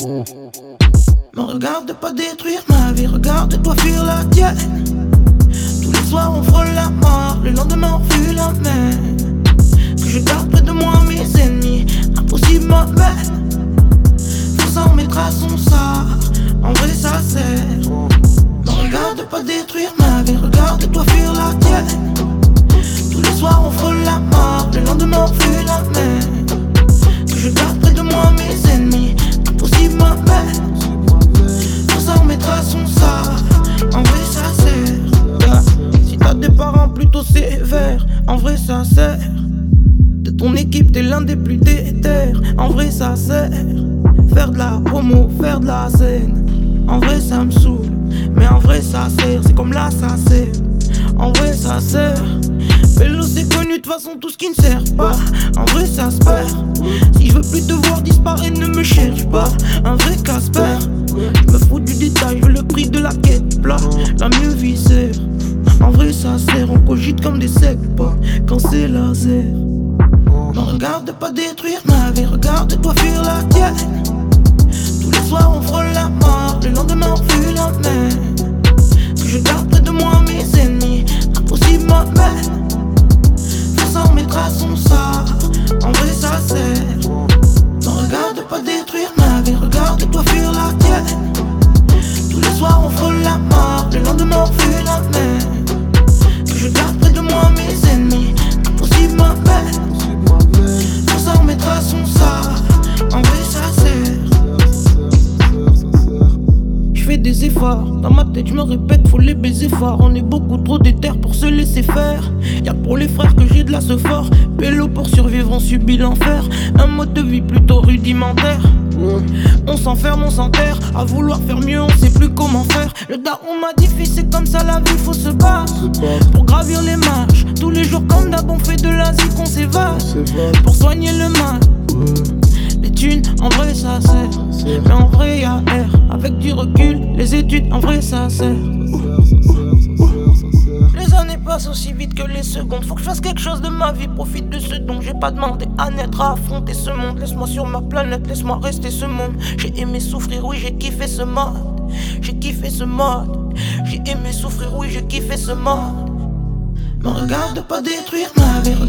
Me regarde pas détruire ma vie, regarde-toi fuir la tienne. Tous les soirs on frôle la mort, le lendemain on fuit la mer. Que je garde près de moi mes ennemis, impossible ma peine. Faut s'en mettre à son sort, en vrai ça sert. Me regarde pas détruire ma vie, regarde-toi fuir la tienne. Tous les soirs on frôle la mort, le lendemain on fuit la mer. Que je garde près de moi mes ennemis, impossible ma peine. Faut s'en mettre à son sort, en vrai ça sert. Si t'as des parents plutôt sévères, en vrai ça sert. De ton équipe t'es l'un des plus déter, en vrai ça sert. Faire de la promo, faire de la scène, en vrai ça me saoule, mais en vrai ça sert. C'est comme là ça sert, en vrai ça sert. Pélo c'est connu de toute façon tout ce qui ne sert pas, en vrai ça se perd. Si je veux plus te voir disparaître ne me cherche pas, un vrai Casper. Je me fous du détail, je veux le prix de la quête plat, la mieux viscère. En vrai ça sert, on cogite comme des secs pas quand c'est laser. Ne regarde pas détruire ma vie, regarde-toi fuir la tienne. Tous les soirs on frôle la mort, le lendemain on fuit la mer. Que je garde près de moi mes ennemis, impossible ma peine. Faut s'en mettre à son sort, en vrai ça sert. Ne regarde pas détruire ma vie, regarde-toi fuir la tienne. Tous les soirs on frôle la mort, le lendemain on fuit la mer. Que je garde près de moi mes ennemis, impossible ma peine. Faut s'en mettre à son sort, en vrai ça sert. Je fais des efforts, dans ma tête je me répète, faut les baiser fort. On est beaucoup trop déter pour se laisser faire. Y'a pour les frères que j'ai de la ce fort. Pélo pour survivre on subit l'enfer. Un mode de vie plutôt rudimentaire. On s'enferme, on s'enterre, à vouloir faire mieux, on sait plus comment faire. Le daron m'a dit fils c'est comme ça la vie, faut se battre pour gravir les marches. Tous les jours comme d'hab on fait de l'Asie qu'on s'évade pour soigner le mal. Les thunes, en vrai ça sert, mais en vrai y'a R. Avec du recul, les études, en vrai ça sert. Les années passent aussi vite que les secondes. Faut que je fasse quelque chose de ma vie, profite de ce don. J'ai pas demandé à naître, à affronter ce monde. Laisse-moi sur ma planète, laisse-moi rester ce monde. J'ai aimé souffrir, oui j'ai kiffé ce mode. J'ai kiffé ce mode. J'ai aimé souffrir, oui j'ai kiffé ce mode. Me regarde pas détruire ma vie,